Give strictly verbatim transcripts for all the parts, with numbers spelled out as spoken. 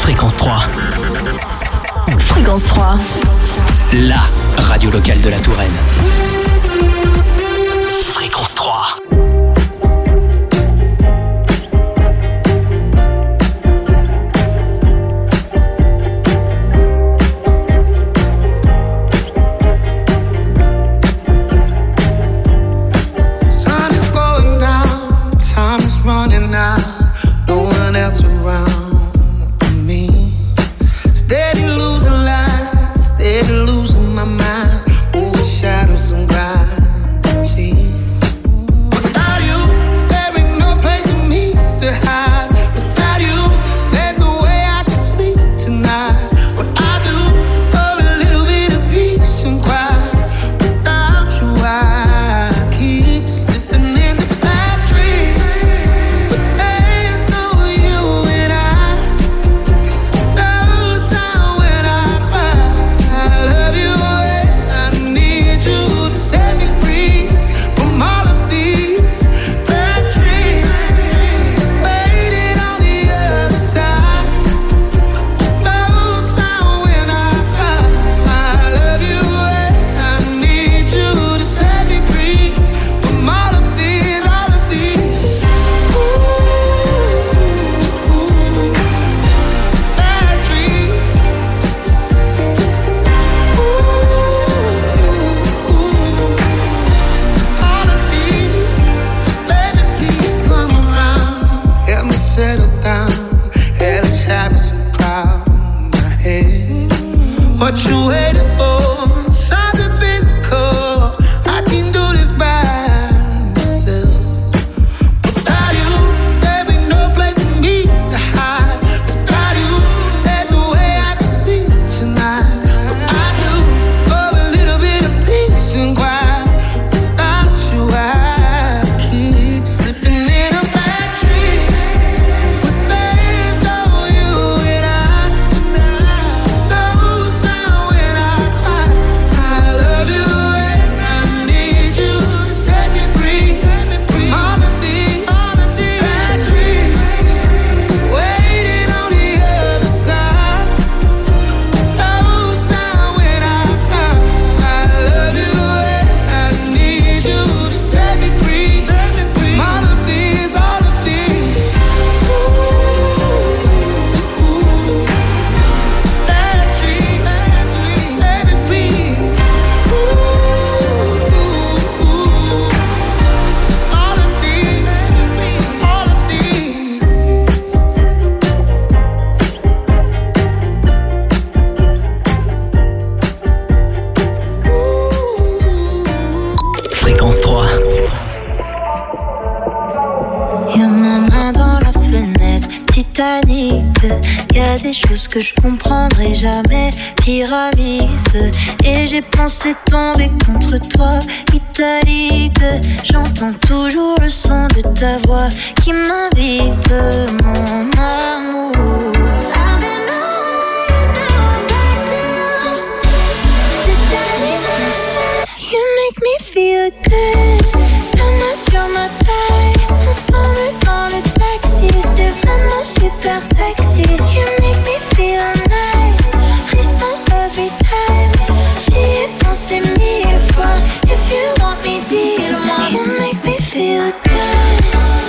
Fréquence trois. Fréquence trois. La radio locale de la Touraine. Fréquence trois. Que je comprendrai jamais, pyramide. Et j'ai pensé tomber contre toi, italique. J'entends toujours le son de ta voix qui m'invite, mon amour. I've been away, now I'm back to c'est ta limite. You make me feel good. La main sur ma taille, ensemble dans le taxi. C'est vraiment super sexy. You make me feel nice, frisson every time. J'y ai pensé mille fois. If you want me, dis-le-moi. You make me feel good.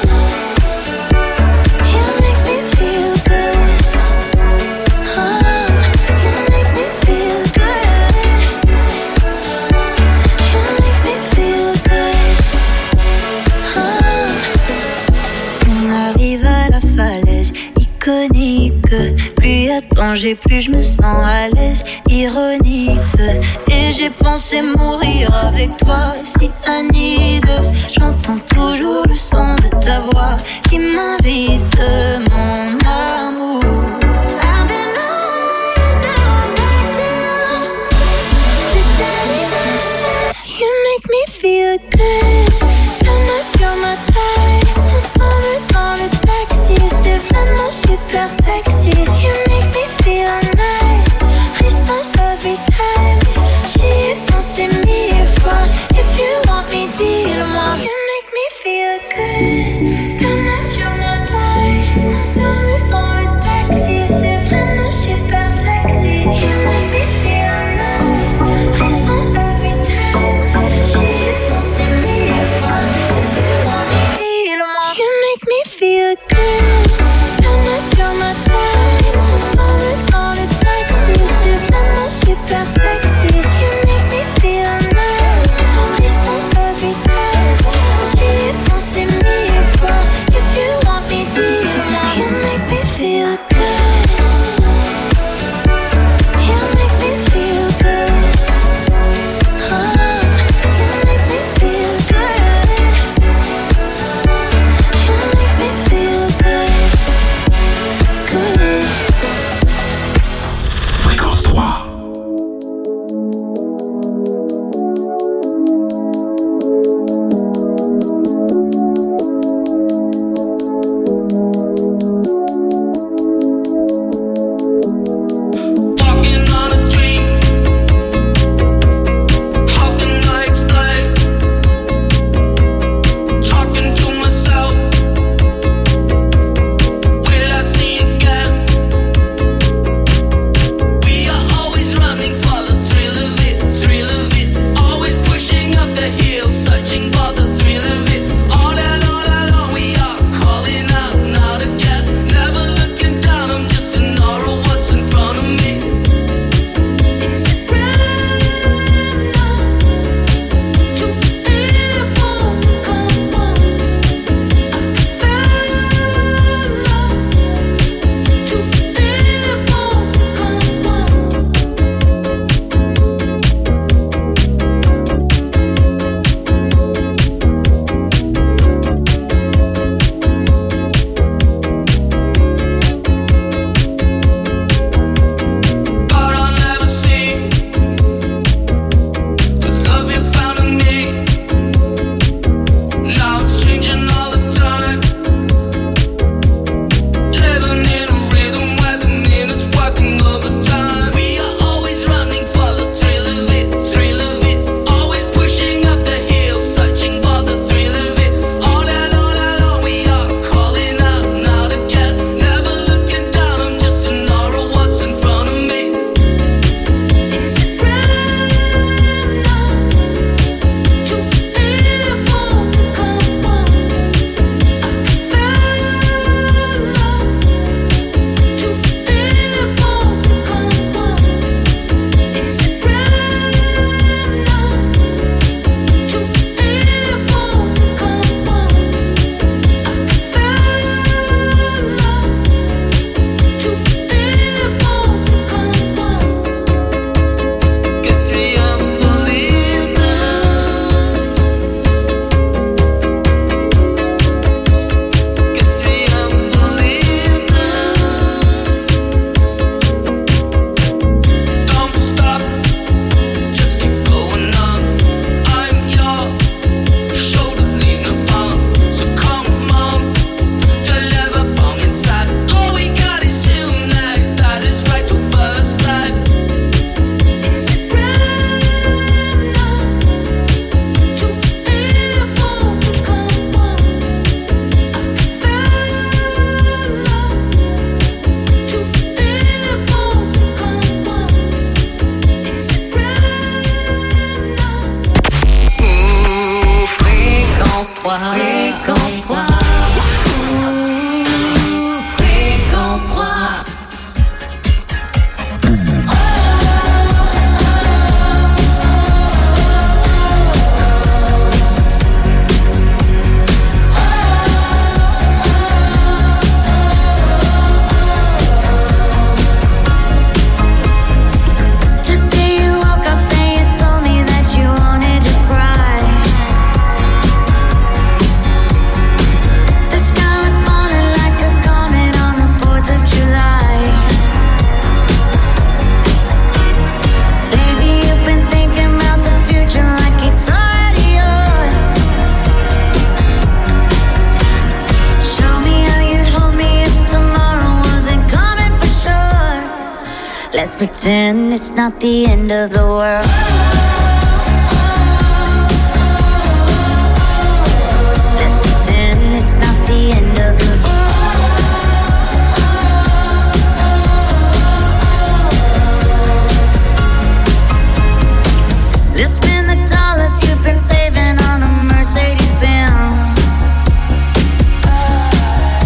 You make me feel good. Oh, you make me feel good. You make me feel good. Oh. On arrive à la falaise iconique. Plus y a de danger, plus je me sens à l'aise, ironique. Et j'ai pensé mourir avec toi, si Anide. J'entends toujours le son de ta voix qui m'invite, mon amour. I've been away, now I'm back to c'est ta limite. You make me feel good. La main sur ma taille, ensemble dans le taxi. C'est vraiment super sexy. You make me feel nice, frisson every time. J'y ai pensé mille fois. If you want me, dis-le-moi. You make me feel good. La main sur ma taille, ensemble feel good. Promise you're my type. To swallow all the taxis. C'est vraiment super sexy. You make me feel nice. Ton ça every time. J'y ai pensé mille fois. If you want me, dis-moi. You make me feel good. You make me feel good. Oh, you make me feel good. You make me feel good. Good. Fréquence trois. Walking on a dream. How can I explain? Talking to myself. Will I see again? We are always running for the thrill of it, thrill of it. Always pushing up the hill, searching for the thrill of it. All along, all along, we are calling out, not again. Never looking down, I'm just an aura of what's in front of me. Is it right now to feel it won't come on? I can feel love to feel it won't come on. But I'll never see the love you found in me. Now it's changing all the time. Living in a rhythm where the minutes working overtime. We are always running for the thrill of it, thrill of it. Always pushing up the hill, searching for the thrill of it. All along, all along, we are calling out, not again. Never looking down, I'm just an aura of what's in front of me. Is it right now to feel it won't come on? I can feel love to feel it won't come on. Is it right now to feel it won't come on? I can feel love to feel it won't come on. Que tu as mouillé Que tu as mouillé Don't stop, just keep going on. I'm your shoulder lean upon. So come on, deliver from inside. All we got is tonight. That is right to first light. Is it right now to feel it won't come on? I can feel love to feel it won't come on. Is it right now? Ouh, fréquence trois. Fréquence trois. Ouh, fréquence trois. Today you woke up and you told me that you wanted to cry. The sky was falling like a comet on the fourth of July. Baby, you've been thinking about the future like it's already yours. Show me how you'd hold me if tomorrow wasn't coming for sure. Let's pretend it's not the end of the world. Let's pretend it's not the end of the world. Let's spend the dollars you've been saving on a Mercedes Benz.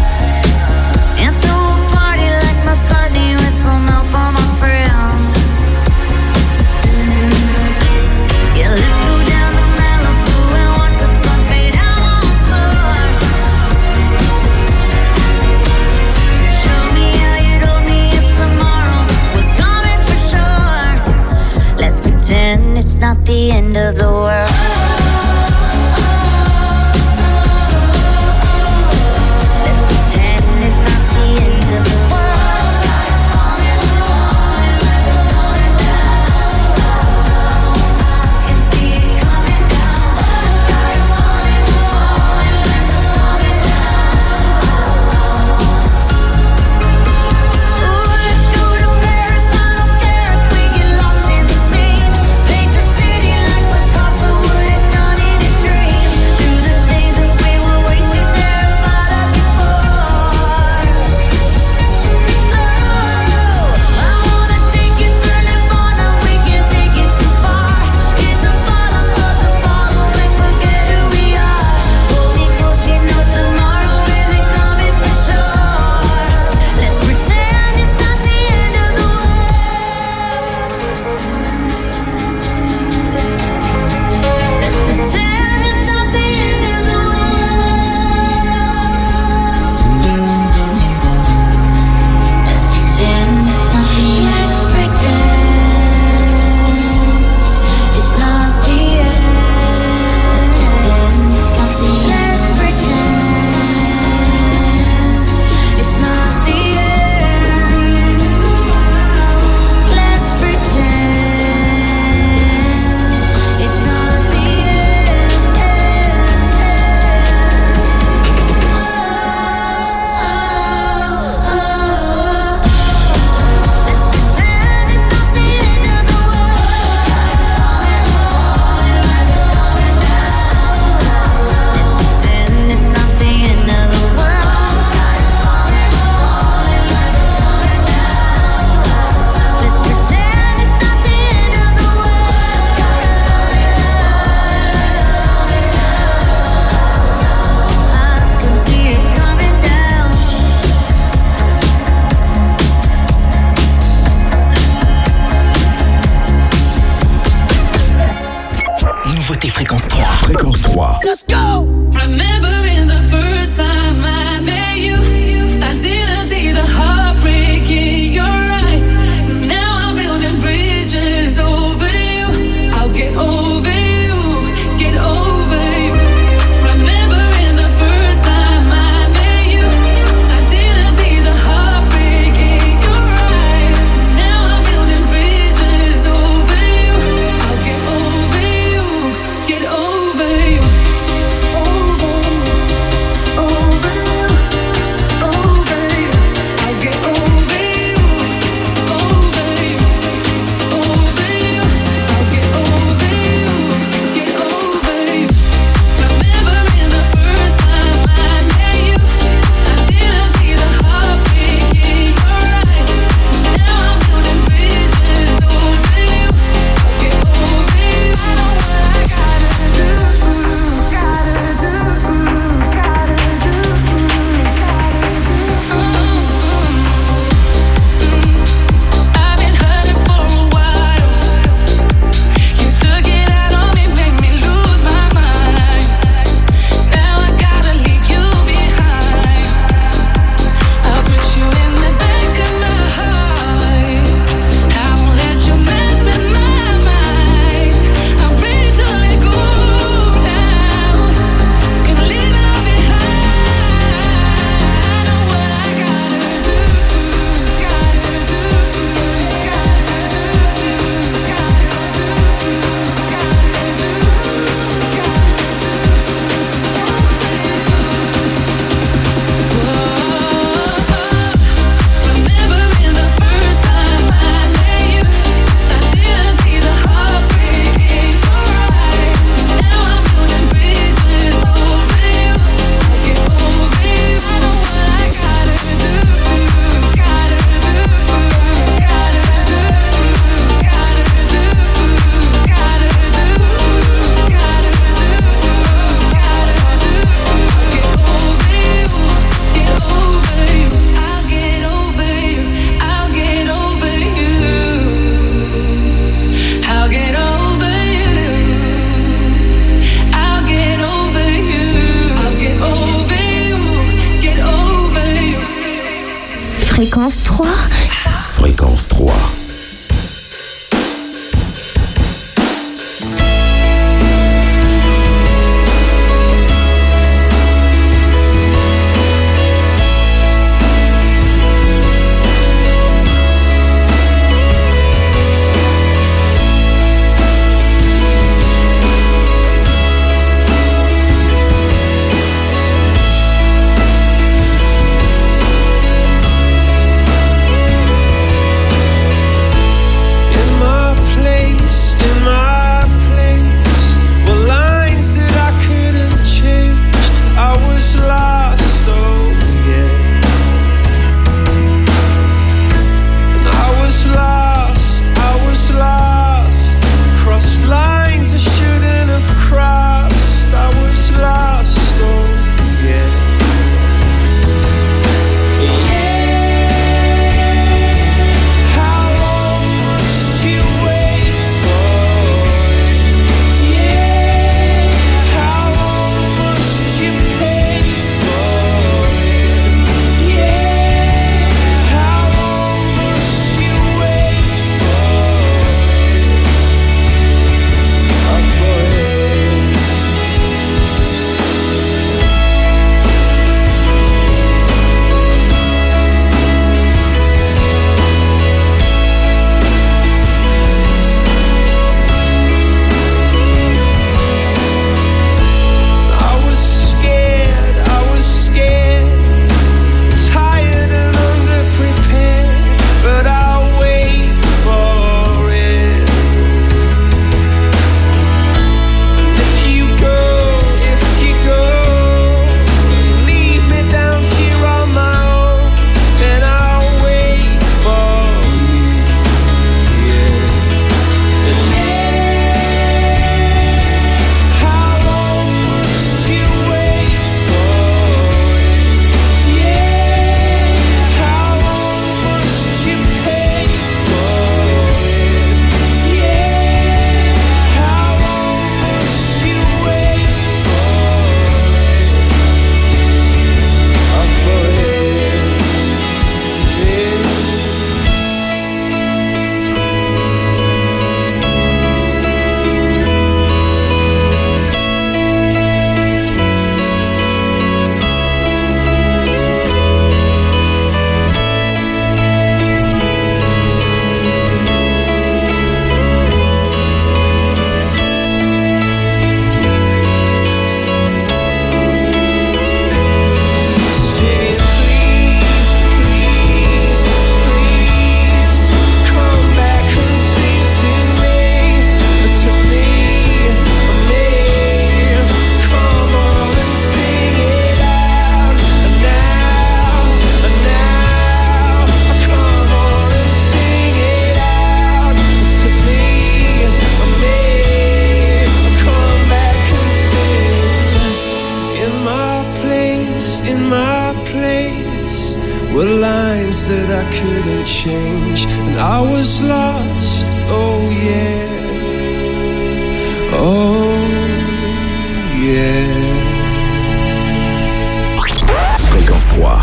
trois. Let's go! Remembering the first time I met you, I didn't see the heartbreak in your eyes. Now I'm building bridges over you. I'll get over you, get over you. Remembering the first time I met you, I didn't see the heartbreak in your eyes. Now I'm building bridges over you. I'll get over you, get over you. Fréquence trois. Fréquence trois. Remembering were lines that I couldn't change, and I was lost, oh yeah, oh yeah. Fréquence trois.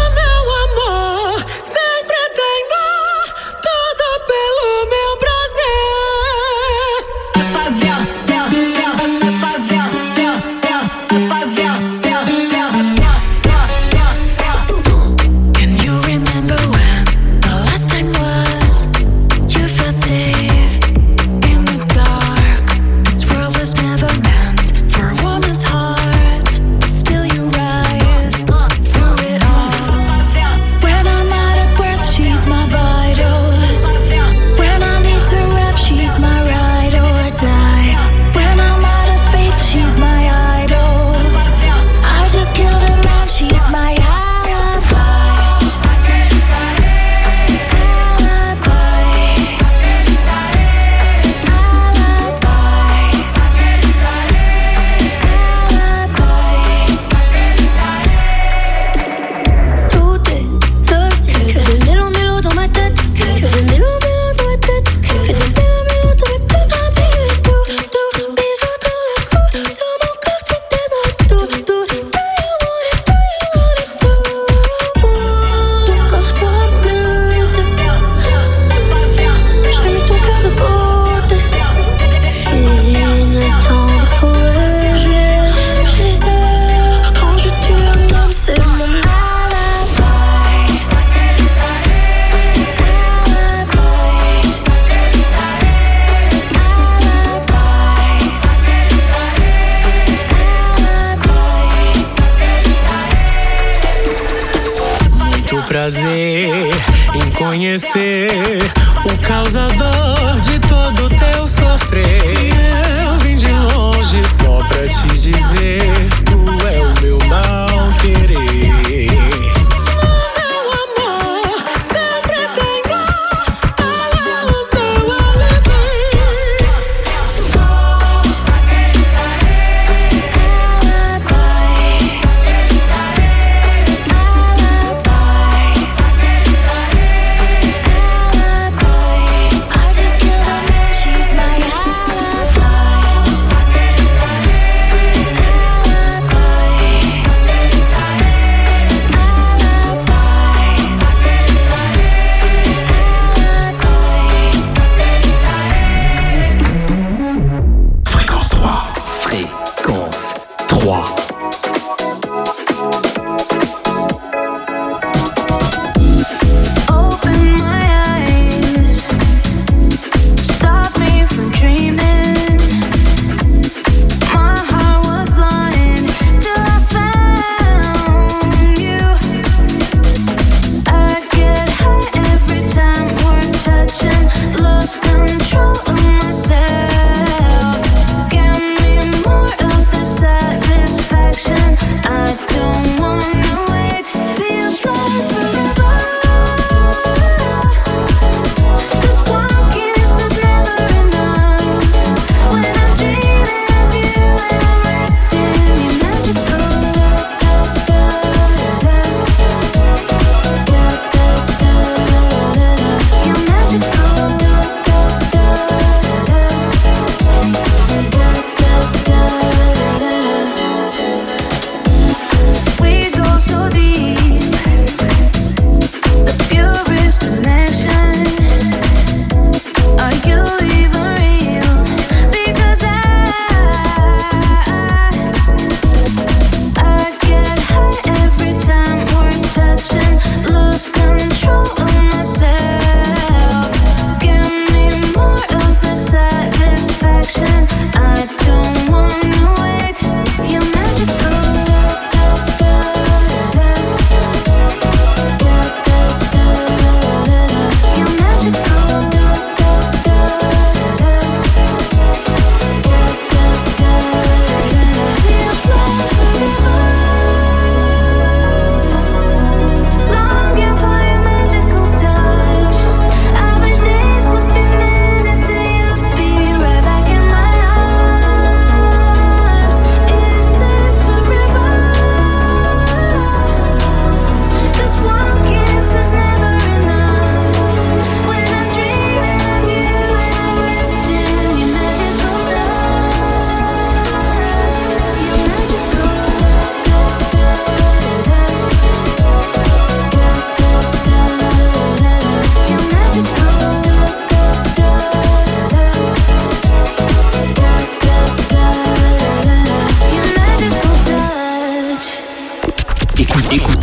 Prazer em conhecer o causador de todo teu sofrer. Eu vim de longe só pra te dizer, tu é o meu mal querer. I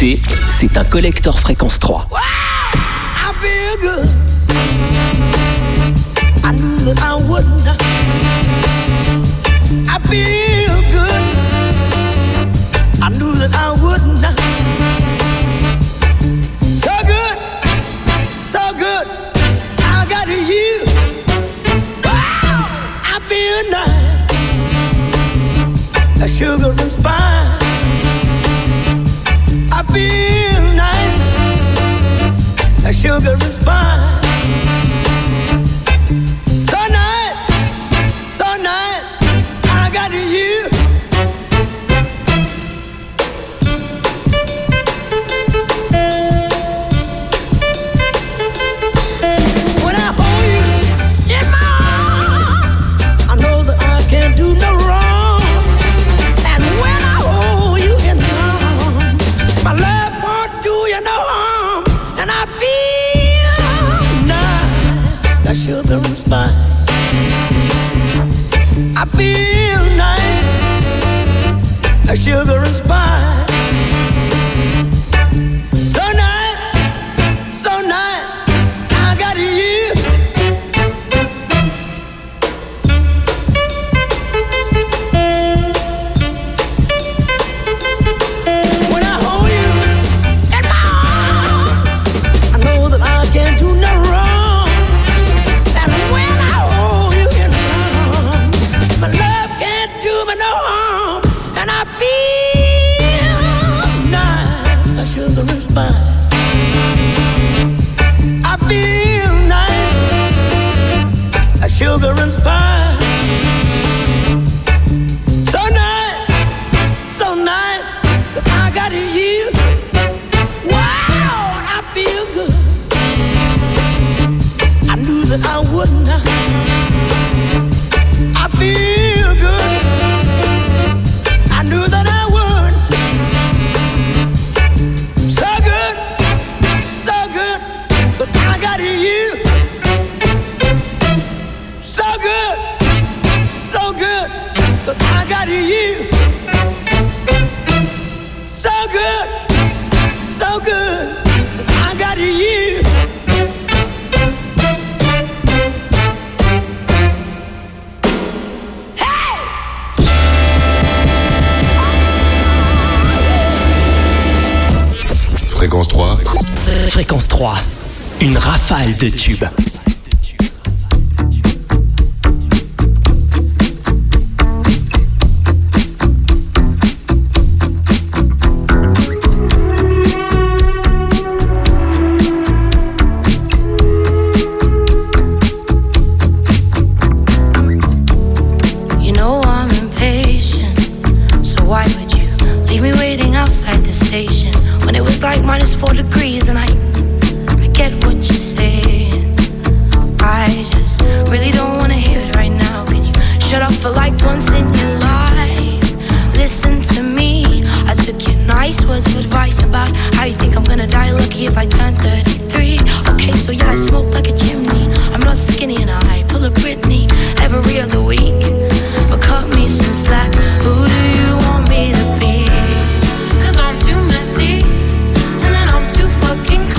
écoutez, c'est un collector Fréquence trois. Wow, I feel good. I knew that I wouldn't. I feel good. I knew that I wouldn't. So good, so good. I got you. Wow, I feel nice. A sugar and spice. I feel nice. A sugar and spice. So nice, so nice. I got you. When I hold you in my arms, I know that I can't do no wrong. And when I hold you in my arms, my love won't do you no harm. And I feel nice, that sugar and spice. I feel nice, that sugar and spice. So nice, so nice, I got you. When I hold you in my arms, I know that I can't do no wrong. And when I hold you in my arms, my love can't do me no harm. And I feel nice, like sugar and spice. I feel nice, like sugar and spice. So nice, so nice, that I got you. Wow, I feel good. I knew that I wouldn't. I feel good. I knew that I would. So good, so good, but I got you. So good, so good, but I got you. So good, so good, but I got you. Fréquence trois. Fréquence trois, une rafale de tubes. You know I'm impatient, so why would you leave me waiting outside the station when it was like minus four degrees? And I, I get what you're saying. I just really don't wanna hear it right now. Can you shut up for like once in your life? Listen to me. I took your nice words of advice about how you think I'm gonna die lucky if I turn thirty-three. Okay, so yeah, I smoke like a chimney. I'm not skinny and I pull a Britney every other week. But cut me some slack. Who do you want me to be? Cause I'm too messy, and then I'm too fucking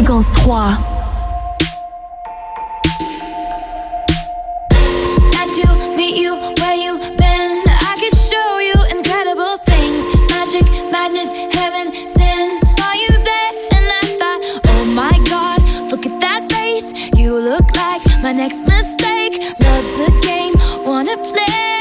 Fréquence trois. Nice to meet you, where you been? I could show you incredible things. Magic, madness, heaven, sin. Saw you there and I thought, oh my God, look at that face. You look like my next mistake. Love's a game, wanna play.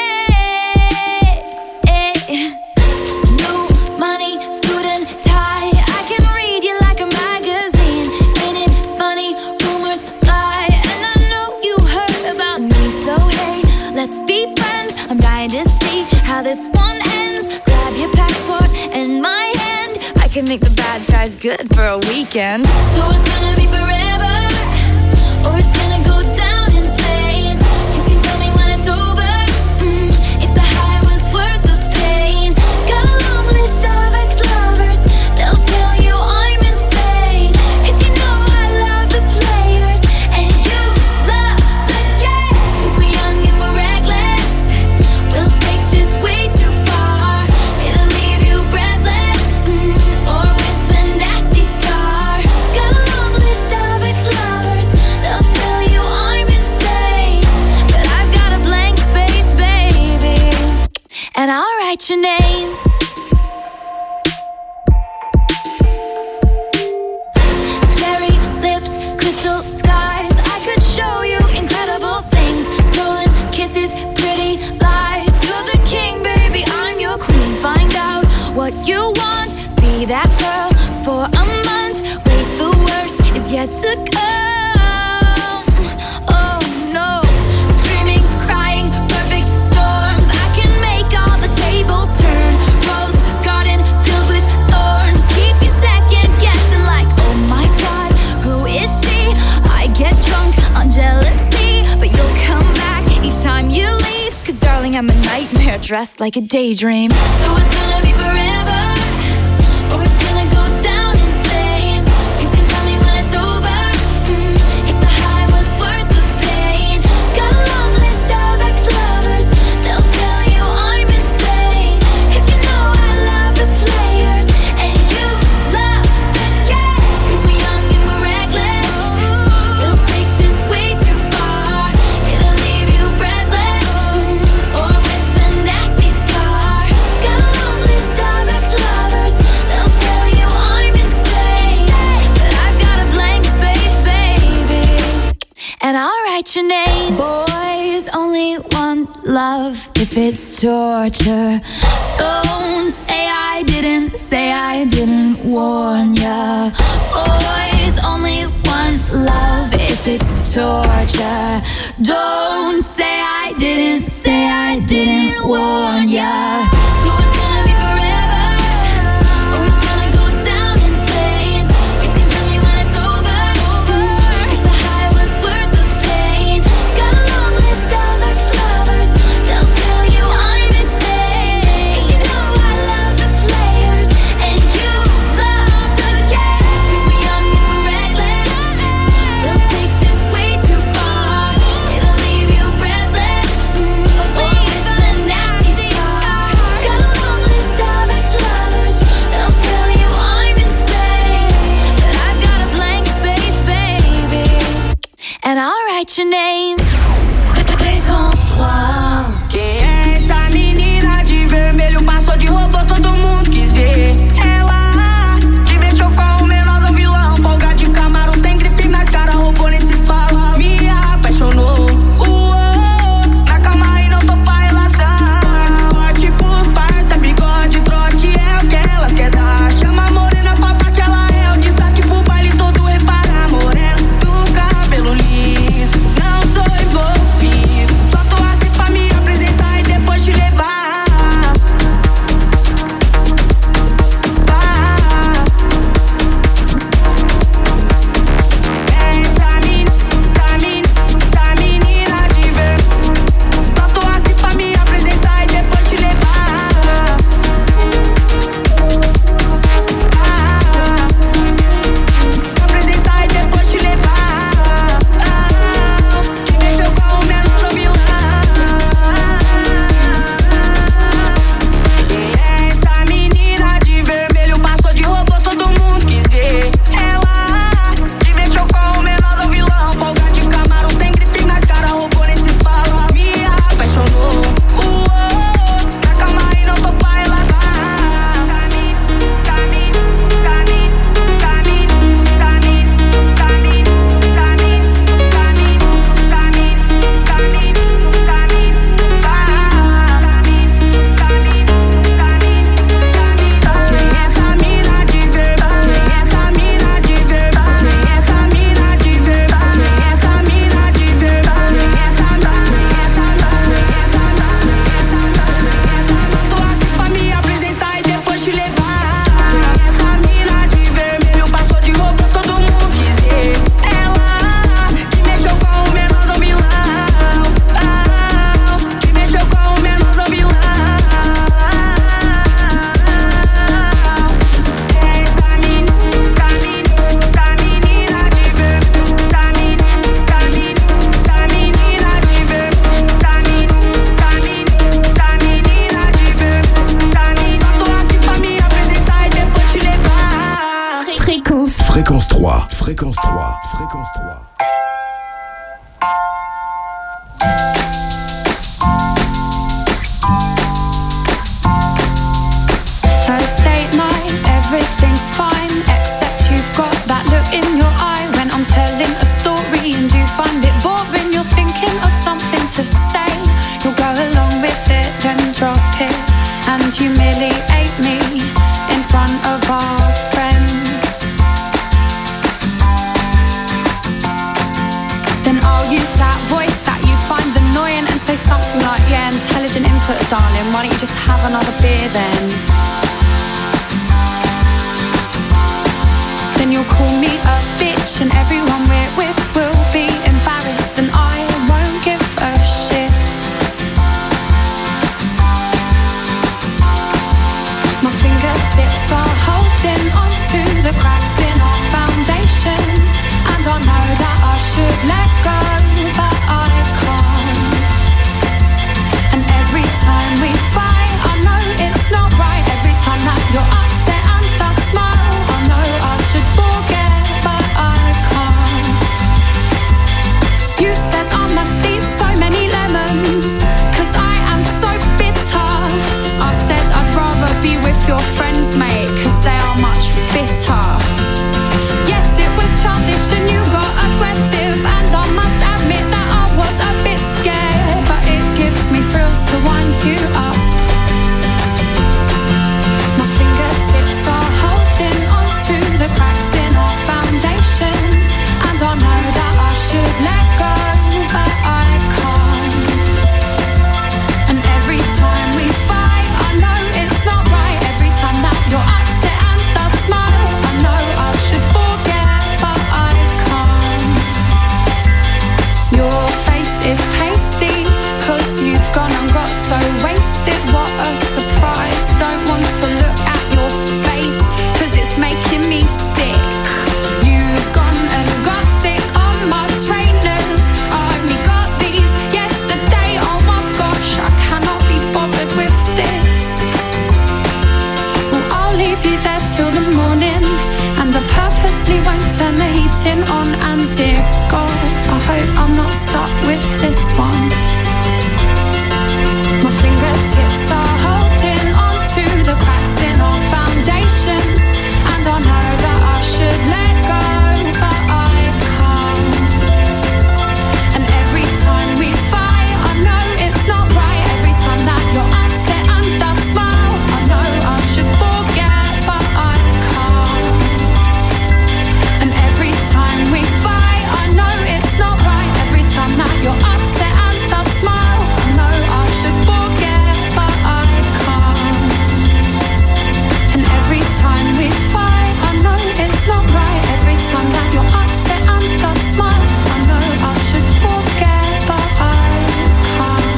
New money, suit and tie. I can read you like a magazine. Ain't it funny? Rumors fly. And I know you heard about me. So hey, let's be friends. I'm dying to see how this one ends. Grab your passport and my hand. I can make the bad guys good for a weekend. So it's gonna be forever, or it's gonna go down in flames. You can tell me when it's over, mm, if the high was worth the pain. Got a long list of ex-lovers, they'll tell you I'm insane. Cause you know I love the players, and you love the game. Cause we're young and we're reckless, we'll take this way too far. It'll leave you breathless, mm, or with a nasty scar. Got a long list of ex-lovers, they'll tell you I'm insane. But I've got a blank space, baby, and I'll write your name. Cherry lips, crystal skies. I could show you incredible things. Stolen kisses, pretty lies. You're the king, baby, I'm your queen. Find out what you want, be that girl for a month. Wait, the worst is yet to come. Oh no, screaming, crying, perfect storms. I can make all the tables turn. Rose garden filled with thorns. Keep you second guessing like, oh my God, who is she? I get drunk on jealousy, but you'll come back each time you leave. Cause darling, I'm a nightmare dressed like a daydream. So it's gonna be forever, or it's gonna go down in flames. You can tell me when it's over, mm, if the high was worth the pain. Got a long list of ex-lovers, they'll tell you I'm insane. Cause you know I love the players, and you love the game. Cause we're young and we're reckless, we'll take this way too far. It'll leave you breathless, mm, or with a nasty scar. Got a long list of ex-lovers, they'll tell you I'm insane. But I've got a blank space, baby, and I'll write your name. Boys only want love if it's torture. Don't say I didn't, say I didn't warn ya. Boys only want love if it's torture. Don't say I didn't, say I didn't warn ya. So it's gonna be forever, or it's gonna go down in flames. You can tell me when it's over, mm, if the high was worth the pain. Got a long list of ex-lovers, they'll tell you I'm insane. Cause you know I love the players, and you love the game. Cause we're young and we're reckless, we'll take this way too far. It'll leave you breathless, mm, or with a nasty scar. Got a long list of ex-lovers, they'll tell you I'm insane. But I've got a blank space, baby, and I'll write your name. Fréquence trois. Quem é essa menina de vermelho? Passou de robô, todo mundo quis ver ela. Te mexeu com o menor do vilão. Folga de Camaro, tem grife nas cara, robô nem se fala. Me apaixonou, uou, na cama e não tô pra relação. Forte pros parça, bigode, trote é o que elas quer dar. Chama a morena pra parte, ela é o destaque pro baile todo. Repara, morena do cabelo liso, não sou eu. Fréquence trois. Fréquence trois. Thursday night, everything's fine, except you've got that look in your eye when I'm telling a story and you find it boring. You're thinking of something to say, you'll go along with it, then drop it and humiliate me in front of our friends. Then I'll use that voice that you find annoying and say something like, yeah, intelligent input, darling, why don't you just have another beer then? Then you'll call me a bitch and everyone we're with will be embarrassed and I won't give a shit. My fingertips are holding onto the cracks in our foundation, and I know that I should let go, but I can't. And every time we fight, I know it's not right. Every time that you're upset and I smile, I know I should forget, but I can't. You said I must eat so many lemons, 'cause I am so bitter. I said I'd rather be with your friends, mate, 'cause they are much fitter. Yes, it was childish and you got aggressive, and I must admit that I was a bit scared, but it gives me thrills to wind you up. My fingertips are holding onto the cracks in our foundation, and I know that I should let go, but I can't. And every time we fight, I know it's not right. Every time that you're upset and I smile, I know I should forget, but I can't. Your face is pasty, 'cause you've gone and got so wasted. What a surprise. Don't want to look at your face, 'cause it's making me sick. You've gone and got sick on my trainers. I only got these yesterday. Oh my gosh, I cannot be bothered with this. Well, I'll leave you there till the morning, and I purposely won't turn the heating on. And dear God, I hope I'm not stuck with this one. My fingertips are holding onto the cracks in our foundation, and I know that I should let go, but I can't. And every time we fight, I know it's not right. Every time that you're upset and I smile, I know I should forget, but I can't. And every time we fight, I know it's not right. Every time that you're upset and I smile, I know I should forget, but I can't. And every time we fight, I know it's not right. Every time that you're upset and I smile, I know I should forget, but I can't.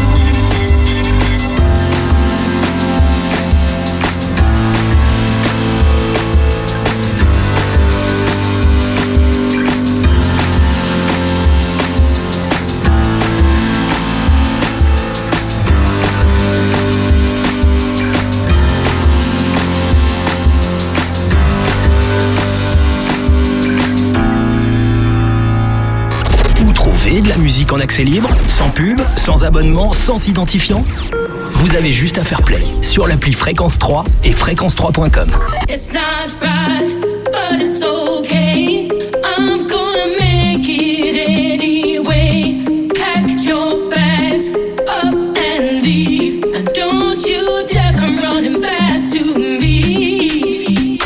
Où trouver de la musique en accès libre, sans pub, sans abonnement, sans identifiant? Vous avez juste à faire play sur l'appli Fréquence trois et fréquence trois point com. It's not right, but it's okay. I'm gonna make it anyway. Pack your bags up and leave, and don't you dare come running back to me.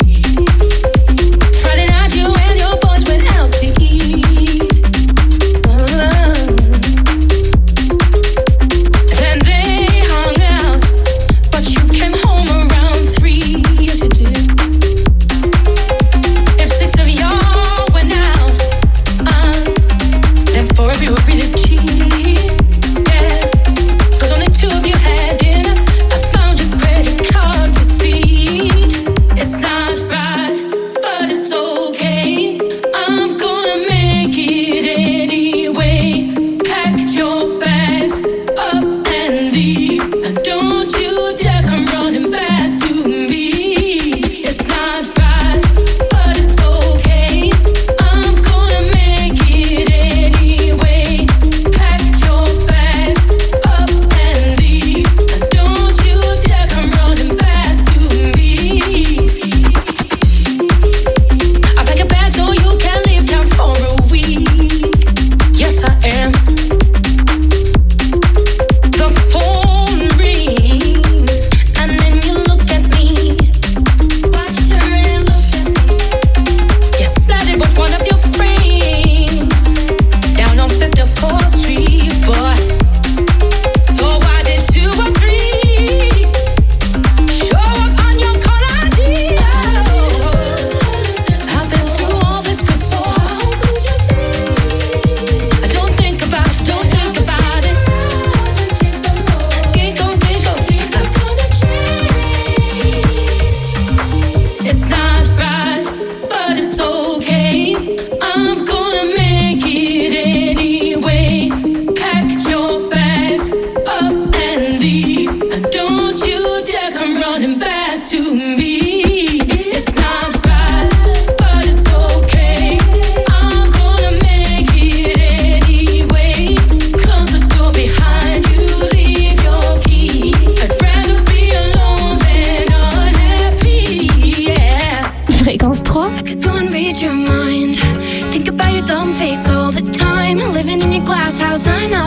Friday night you and your boys went out to eat. Uh, then they hung out, but you came home around three. Yes, you did. If six of y'all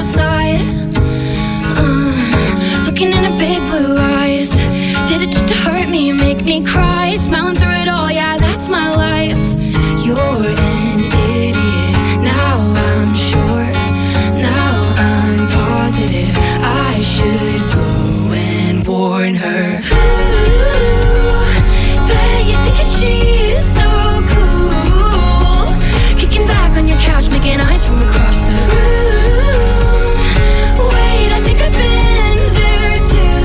outside. Uh, looking in her big blue eyes. Did it just to hurt me, make me cry. Smiling through it all, yeah, that's my life. You're an idiot. Now I'm sure. Now I'm positive. I should go and warn her. Ooh, bet you think that she's so cool. Kicking back on your couch, making eyes from across the room. Wait, I think I've been there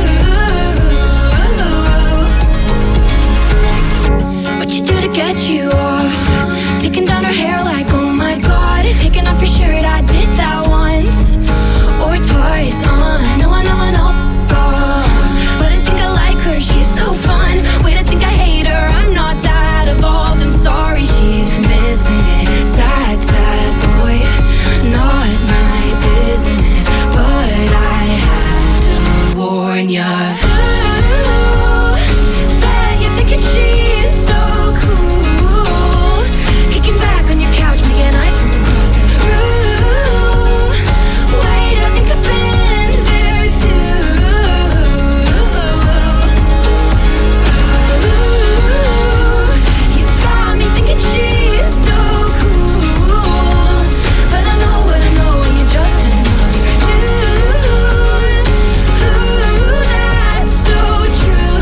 too. What you do to get you off? Taking down her hair like, oh my god. Taking off your shirt, I did that once or twice. Uh, no, I know, I know. But I think I like her, she's so fun. Wait, I think I hate her, I'm not that evolved. I'm sorry, she's missing it. Sad, sad boy, not my business. But I had to warn ya. Ooh, bet you're thinking she's so cool. Kicking back on your couch, making eyes from across the room. Wait, I think I've been there too. You got me thinking she's so cool. But I know what I know when you're just another dude. Ooh, that's so true.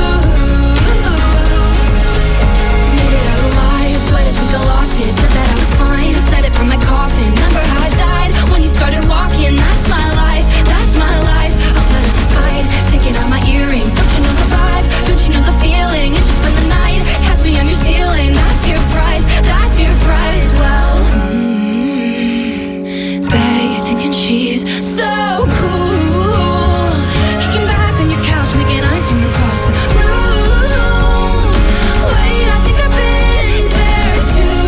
Made it out alive, but I think I lost it. Said that I was fine, said it from my coffin. Remember how I died when you started walking? That's my life, that's my life. I'll put up a fight, taking out my earrings. Don't you know the vibe? Don't you know the feeling? It's just been the night, catch me on your ceiling. That's your prize, that's your prize. Well, mm, bet you're thinking she's so cool. Kicking back on your couch, making eyes from across the room. Wait, I think I've been there too.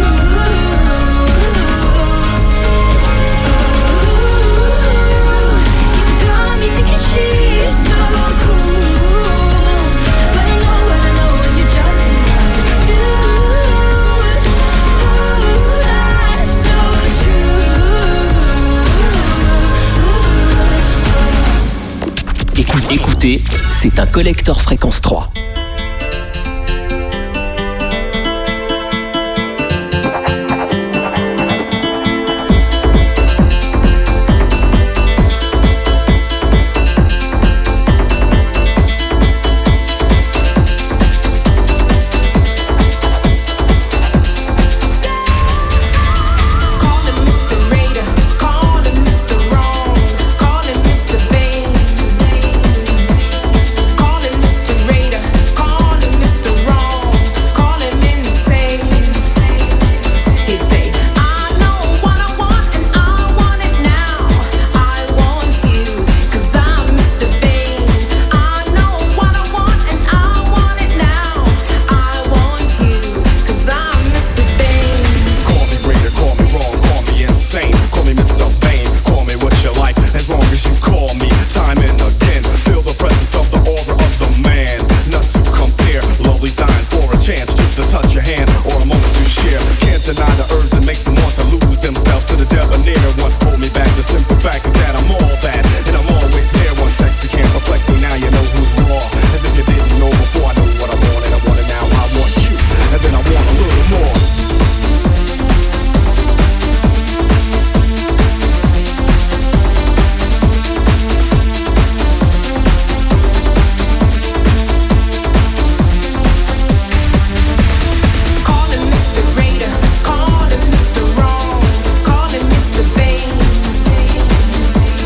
You got me thinking she's so cool. But I know what I know when you're just another dude. Ooh, that's so true. Écoute, écoutez, c'est un collector fréquence trois. Calling Mister Raider, calling Mister Wrong, calling Mister Vain. Calling Mister Raider, calling Mister Wrong, calling insane. He'd say, I know what I want and I want it now. I want you, cause I'm Mister Vain. I know what I want and I want it now. I want you, cause I'm Mister Vain. Call me Raider, call me wrong, call me insane. Call me Mister Vain, call me what you like, as long as you call me time and again. Feel the presence of the aura of the man. Not to compare, lovely's dying for a chance just to touch your hand or a moment to share. Can't deny the urge that makes them want to lose themselves to the debonair. What hold me back, the simple fact is that I'm all that, and I'm always there. One sexy can't perplex me, now you know who's raw. As if you didn't know before, I know what I want and I want it now. I want you, and then I want a little more. Calling Mister Raider, calling Mister Wrong, calling Mister Vain.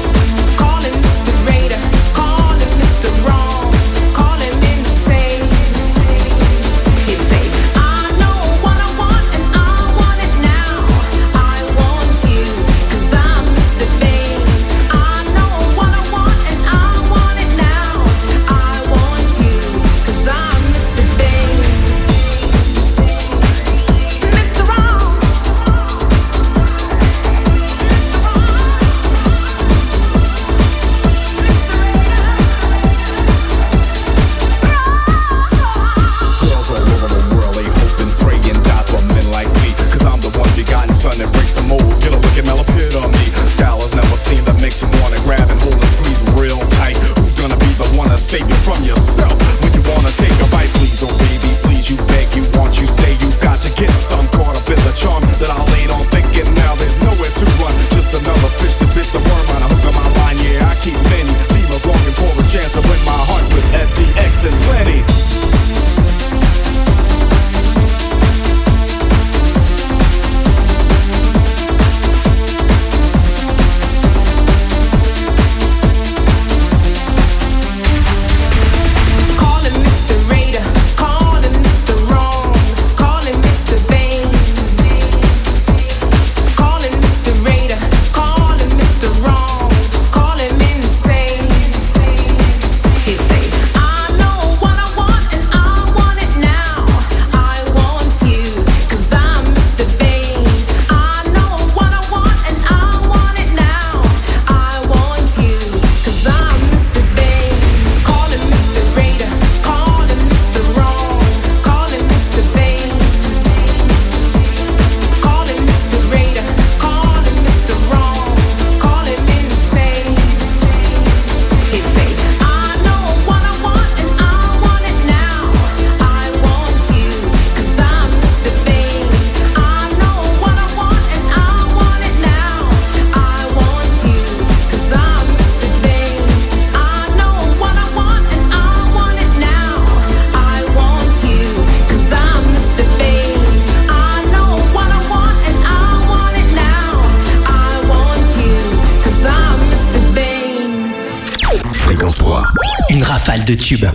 rafale de tubes.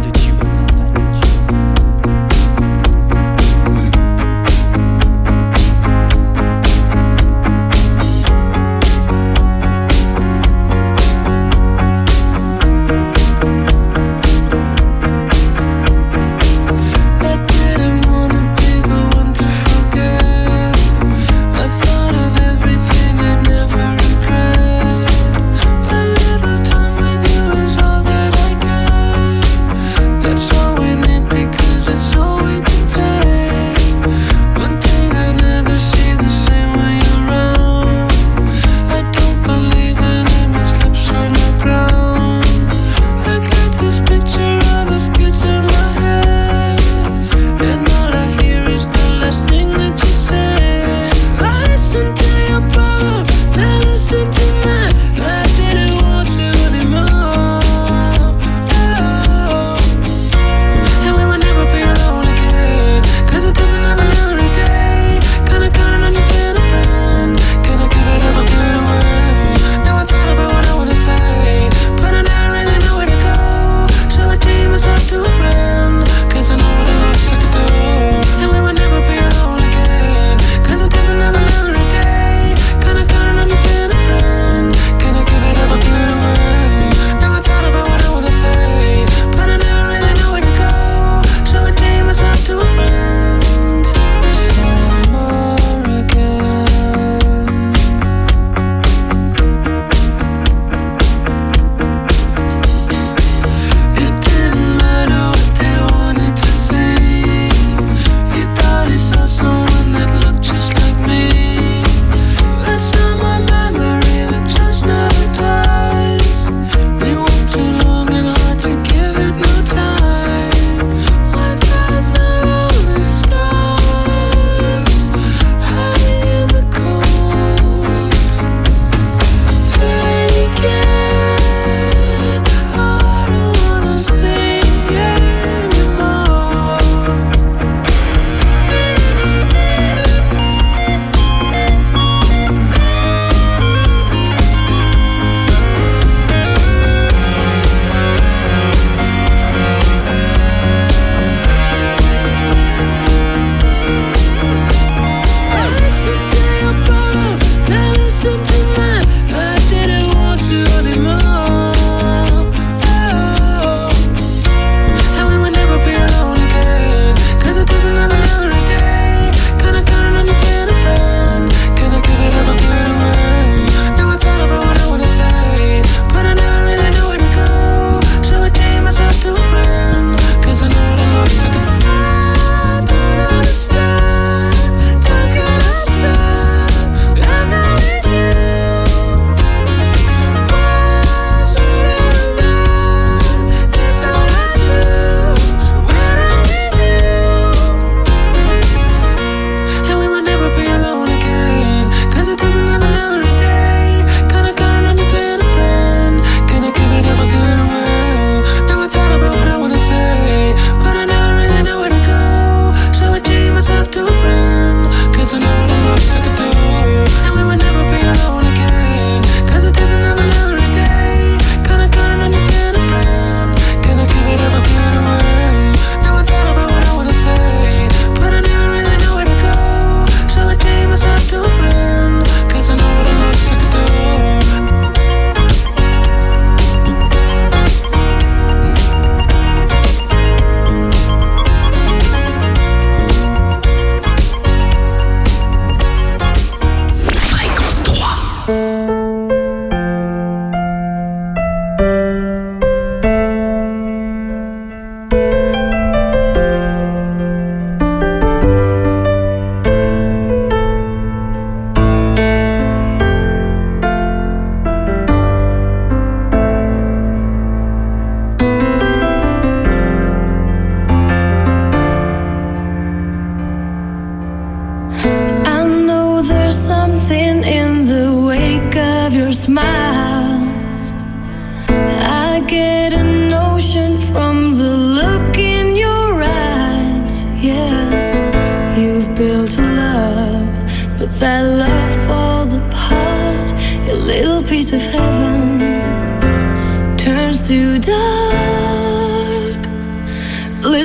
that love falls apart, your little piece of heaven turns to dust.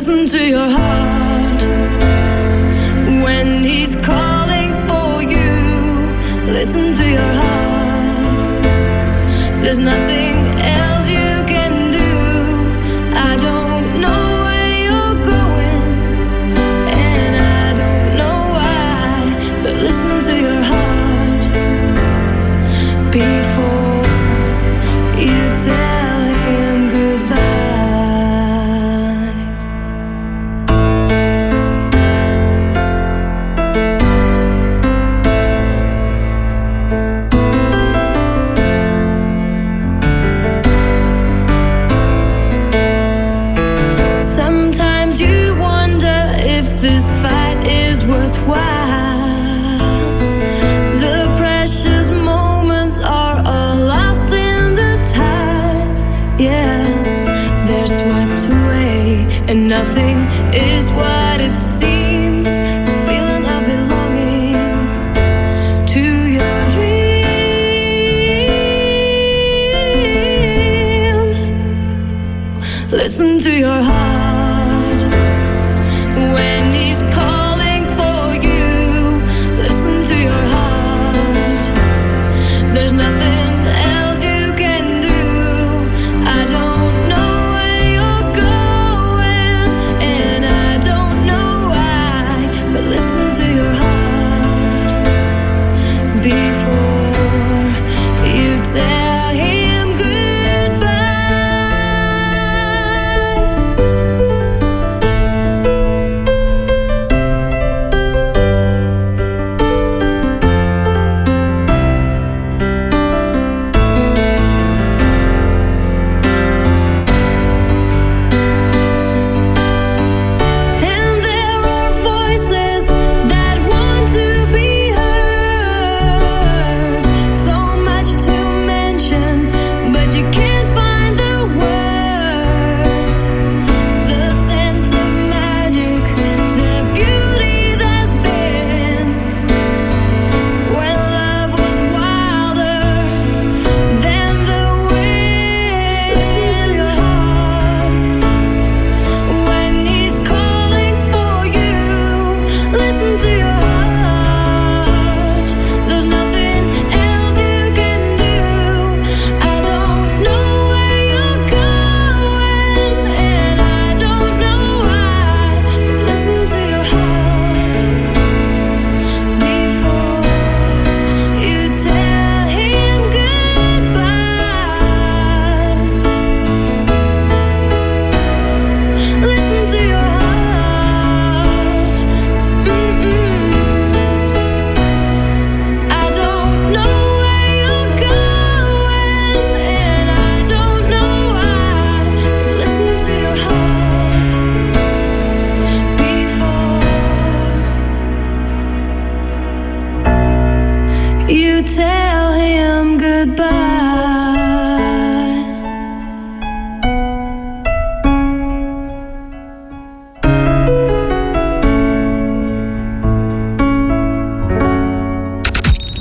Listen to your heart when he's calling for you. Listen to your heart. There's nothing else you can do. I don't know where you're going, and I don't know why, but listen to your heart before you tell him goodbye. Sometimes you wonder if this fight is worthwhile. The precious moments are all lost in the tide. Yeah, they're swept away, and nothing is what it seems. The feeling of belonging to your dreams. Listen to your heart.